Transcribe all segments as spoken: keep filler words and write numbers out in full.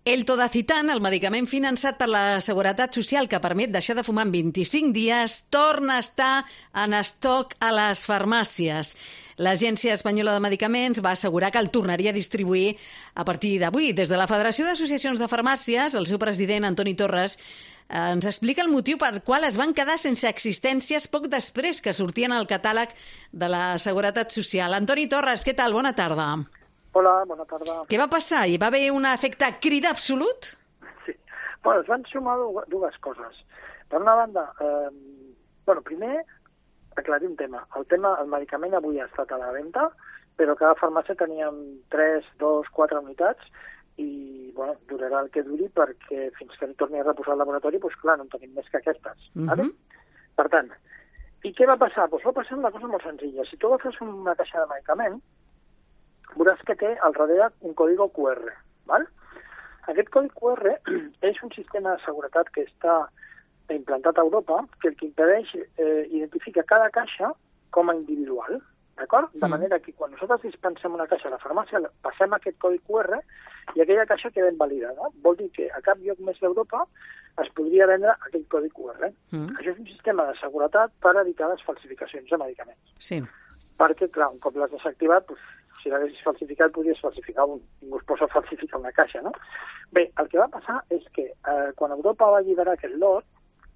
El Todacitan, el medicament finançat per la Seguretat Social que permet deixar de fumar en vint-i-cinc dies, torna a estar en estoc a les farmàcies. L'Agència Espanyola de Medicaments va assegurar que el tornaria a distribuir a partir d'avui. Des de la Federació d'Associacions de Farmàcies, el seu president, Antoni Torres, ens explica el motiu per qual es van quedar sense existències poc després que sortien al catàleg de la Seguretat Social. Antoni Torres, què tal? Bona tarda. Hola, bona tarda. Què va passar? Hi va haver un efecte crida absolut? Sí. Bueno, es van sumar dues coses. Per una banda, eh, bueno, primer, aclarir un tema. El tema, el medicament avui ha estat a la venda, però cada farmàcia teníem tres, dos, quatre unitats i, bueno, durarà el que duri perquè fins que no torni a reposar el laboratori, doncs clar, no en tenim més que aquestes. Uh-huh. Vale? Per tant, i què va passar? Doncs va passar una cosa molt senzilla. Si tu agafes una caixa de medicament, veuràs que té al darrere un codi Q R. Val? Aquest codi Q R és un sistema de seguretat que està implantat a Europa que el que impedeix eh, identificar cada caixa com a individual. D'acord? De manera que quan nosaltres dispensem una caixa a la farmàcia, passem aquest codi Q R i aquella caixa queda invalidada. Vol dir que a cap lloc més d'Europa es podria vendre aquell codi Q R. Mm. Això és un sistema de seguretat per evitar les falsificacions de medicaments. Sí. Perquè, clar, un cop l'has desactivat, doncs, si l'haguessis falsificat, podries falsificar un. Ningú es posa a falsificar una caixa, no? Bé, el que va passar és que eh, quan Europa va alliberar aquest lot,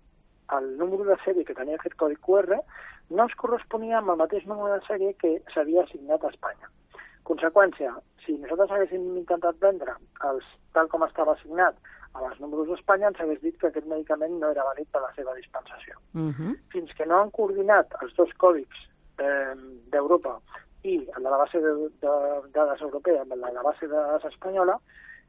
el número de sèrie que tenia aquest codi Q R no es corresponia amb el mateix número de sèrie que s'havia assignat a Espanya. Conseqüència, si nosaltres haguéssim intentat vendre els, tal com estava assignat a els números d'Espanya, ens hagués dit que aquest medicament no era vàlid per la seva dispensació. Uh-huh. Fins que no han coordinat els dos còdics eh, d'Europa i en la base de, de dades europea amb la base de dades espanyola,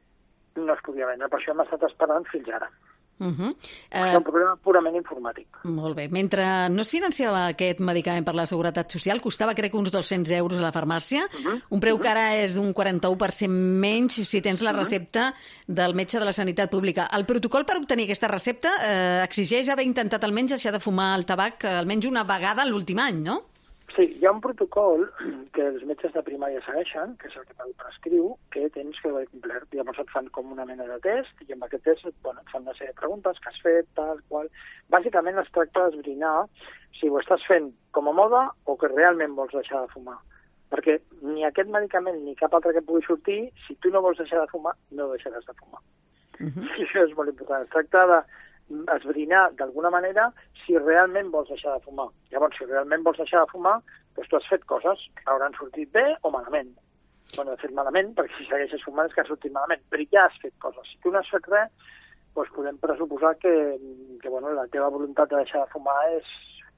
no es podia vendre. Per això hem estat esperant fins ara. Uh-huh. Uh, és un problema purament informàtic. Molt bé. Mentre no es financiava aquest medicament per la Seguretat Social, costava crec uns dos-cents euros a la farmàcia, uh-huh. un preu uh-huh. que ara és d'un quaranta-u per cent menys si tens la recepta uh-huh. del metge de la Sanitat Pública. El protocol per obtenir aquesta recepta eh, exigeix haver intentat almenys deixar de fumar el tabac almenys una vegada l'últim any, no? Sí, hi ha un protocol que els metges de primària segueixen, que és el que te'l prescriu, que tens que haver complert. Llavors et fan com una mena de test, i amb aquest test bueno, et fan una sèrie de preguntes que has fet, tal, qual. Bàsicament es tracta d'esbrinar si ho estàs fent com a moda o que realment vols deixar de fumar. Perquè ni aquest medicament ni cap altre que pugui sortir, si tu no vols deixar de fumar, no deixaràs de fumar. Uh-huh. I això és molt important. Es tracta de esbrinar d'alguna manera si realment vols deixar de fumar. Llavors, si realment vols deixar de fumar, doncs tu has fet coses que hauran sortit bé o malament. Bueno, de fet malament, perquè si segueixes fumant és que ha sortit malament, però ja has fet coses. Si tu no has fet res, doncs podem pressuposar que, que bueno, la teva voluntat de deixar de fumar és,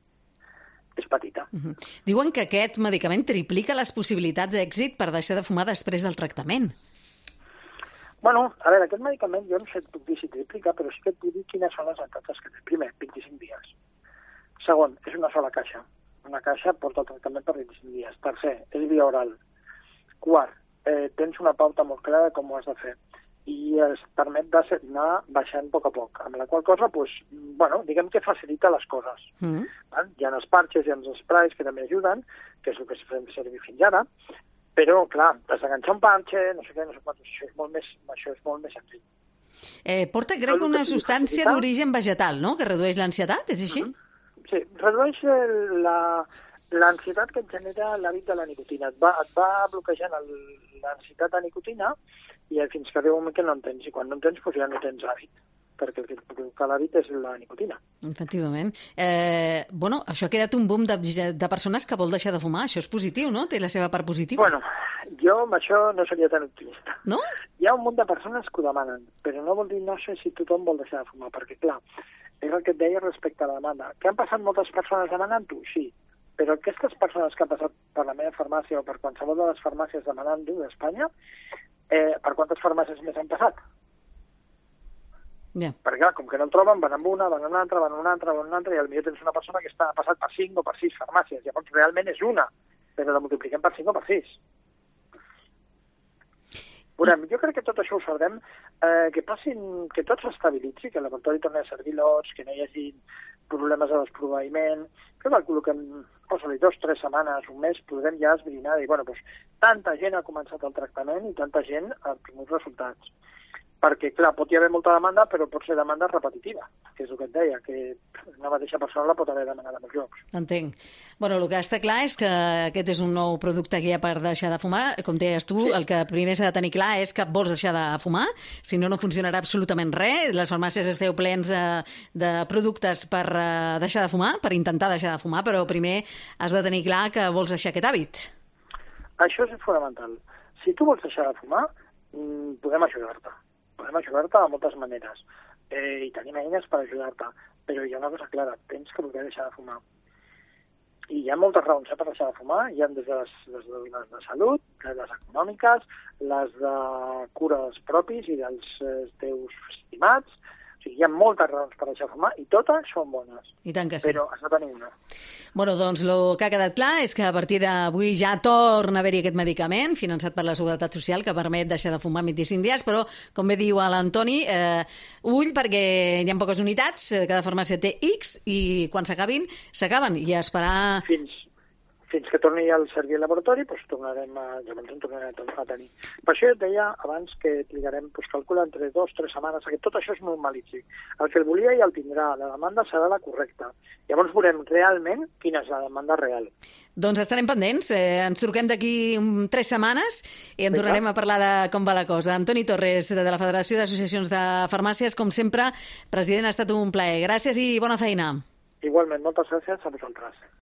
és petita. Uh-huh. Diuen que aquest medicament triplica les possibilitats d'èxit per deixar de fumar després del tractament. Bueno, a veure, aquest medicament jo no sé et puc dir si triplica, però sí que et puc dir quines són les avantatges que té. Primer, vint-i-cinc dies. Segon, és una sola caixa. Una caixa porta el tractament per vint-i-cinc dies. Tercer, és via oral. Quart, eh, tens una pauta molt clara de com ho has de fer. I es permet anar baixant a poc a poc. Amb la qual cosa, pues, bueno, diguem que facilita les coses. Mm. Hi ha els parxes, hi ha els sprays que també ajuden, que és el que s'ha fet servir fins ara. Però, clar, desenganxar un parxe, no sé què, no sé quantos, això és molt més, això és molt més senzill. Eh, porta, crec, una substància d'origen vegetal, no?, que redueix l'ansietat, és així? Uh-huh. Sí, redueix la, l'ansietat que et genera l'hàbit de la nicotina. Et va, et va bloquejant el, l'ansietat de nicotina i fins que arriba un moment que no en tens. I quan no en tens, doncs ja no tens hàbit, perquè el que provoca l'hàbit és la nicotina. Efectivament. Eh, bueno, això ha creat un boom de, de persones que vol deixar de fumar. Això és positiu, no? Té la seva part positiva. Bueno, jo amb això no seria tan optimista. No? Hi ha un munt de persones que ho demanen, però no vol dir, no sé si tothom vol deixar de fumar, perquè, clar, és el que et deia respecte a la demanda. Que han passat moltes persones demanant-ho? Sí. Però aquestes persones que han passat per la meva farmàcia o per qualsevol de les farmàcies demanant-ho d'Espanya, eh, per quantes farmàcies més han passat? Yeah. Perquè, clar, com que no el troben, van amb una, van amb una altra, van amb una altra, van amb una altra, i potser tens una persona que està passat per cinc o per sis farmàcies. Llavors, realment és una, però la multipliquem per cinc o per sis. Veurem, jo crec que tot això ho sabrem, eh, que passin, que tot s'estabilitzi, que el laboratori torni a servir lots, que no hi hagi problemes de desproveïment, que calculo que en posa-li dos, tres setmanes, un mes, podrem ja esbrinar i, bueno, doncs, tanta gent ha començat el tractament i tanta gent ha tingut resultats. perquè, clar, pot hi haver molta demanda, però pot ser demanda repetitiva, que és el que et deia, que una mateixa persona la pot haver demanat a molts llocs. Entenc. Bueno, el que està clar és que aquest és un nou producte que hi ha per deixar de fumar. Com deies tu, sí. El que primer s'ha de tenir clar és que vols deixar de fumar, si no, no funcionarà absolutament res. Les farmàcies esteu plens de, de productes per uh, deixar de fumar, per intentar deixar de fumar, però primer has de tenir clar que vols deixar aquest hàbit. Això és fonamental. Si tu vols deixar de fumar, podem ajudar-te. Podem ajudar-te de moltes maneres. Eh, I tenim eines per ajudar-te. Però hi ha una cosa clara, tens que voler deixar de fumar. I hi ha moltes raons eh, per deixar de fumar. Hi ha des de les, des de, les de salut, les econòmiques, les de cura dels propis i dels eh, teus estimats. O sigui, hi ha moltes raons per deixar de fumar i totes són bones. I tant que sí. Però has de tenir una. Bueno, doncs el que ha quedat clar és que a partir d'avui ja torna a haver-hi aquest medicament finançat per la Seguretat Social que permet deixar de fumar vint-i-cinc dies, però, com bé diu l'Antoni, eh, ull perquè hi ha poques unitats, cada farmàcia té X i quan s'acabin, s'acaben i a esperar... Fins, fins que torni al servir al laboratori, doncs tornarem a, llavors en tornarem a tenir. Per això et deia abans que trigarem, doncs calcula entre dues o tres setmanes, que tot això es normalitzi. El que el volia ja el tindrà, la demanda serà la correcta. Llavors veurem realment quina és la demanda real. Doncs estarem pendents, eh, ens truquem d'aquí tres setmanes i en tornarem a parlar de com va la cosa. Antoni Torres, de la Federació d'Associacions de Farmàcies, com sempre, president, ha estat un plaer. Gràcies i bona feina. Igualment, moltes gràcies a vosaltres.